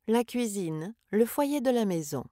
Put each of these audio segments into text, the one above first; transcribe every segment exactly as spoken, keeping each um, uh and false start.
La cuisine, le foyer de la maison.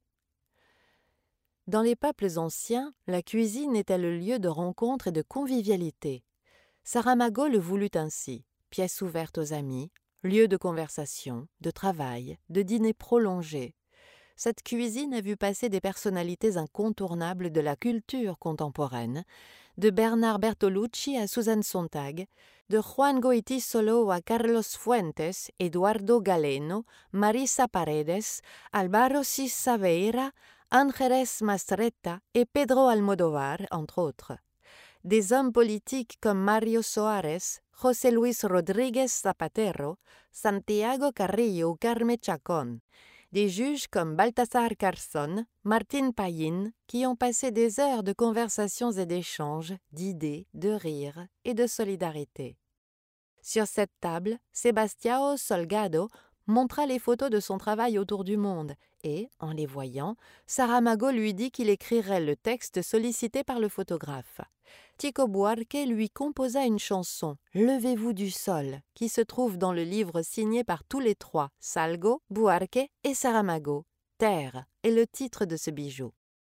Dans les peuples anciens, la cuisine était le lieu de rencontre et de convivialité. Saramago le voulut ainsi, pièce ouverte aux amis, lieu de conversation, de travail, de dîner prolongés. Cette cuisine a vu passer des personnalités incontournables de la culture contemporaine, de Bernard Bertolucci à Susan Sontag, de Juan Goytisolo à Carlos Fuentes, Eduardo Galeno, Marisa Paredes, Álvaro Sisaveira, Ángeles Mastretta et Pedro Almodóvar, entre autres. Des hommes politiques comme Mario Soares, José Luis Rodríguez Zapatero, Santiago Carrillo ou Carme Chacón. Des juges comme Baltasar Garzón, Martín Pallín, qui ont passé des heures de conversations et d'échanges, d'idées, de rires et de solidarité. Sur cette table, Sebastião Salgado montra les photos de son travail autour du monde et, en les voyant, Saramago lui dit qu'il écrirait le texte sollicité par le photographe. Chico Buarque lui composa une chanson, « Levez-vous du sol », qui se trouve dans le livre signé par tous les trois, Salgo, Buarque et Saramago. « Terre » est le titre de ce bijou.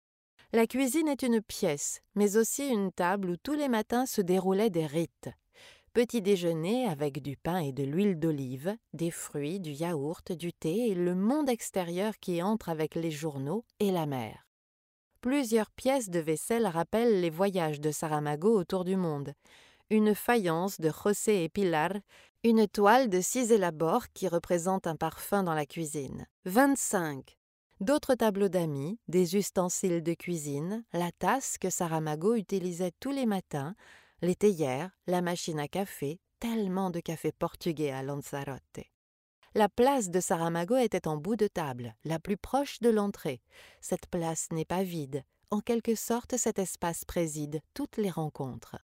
La cuisine est une pièce, mais aussi une table où tous les matins se déroulaient des rites. Petit déjeuner avec du pain et de l'huile d'olive, des fruits, du yaourt, du thé et le monde extérieur qui entre avec les journaux et la mer. Plusieurs pièces de vaisselle rappellent les voyages de Saramago autour du monde. Une faïence de José et Pilar, une toile de Cisela Bor qui représente un parfum dans la cuisine. vingt-cinq. D'autres tableaux d'amis, des ustensiles de cuisine, la tasse que Saramago utilisait tous les matins, les théières, la machine à café, tellement de café portugais à Lanzarote. La place de Saramago était en bout de table, la plus proche de l'entrée. Cette place n'est pas vide. En quelque sorte, cet espace préside toutes les rencontres.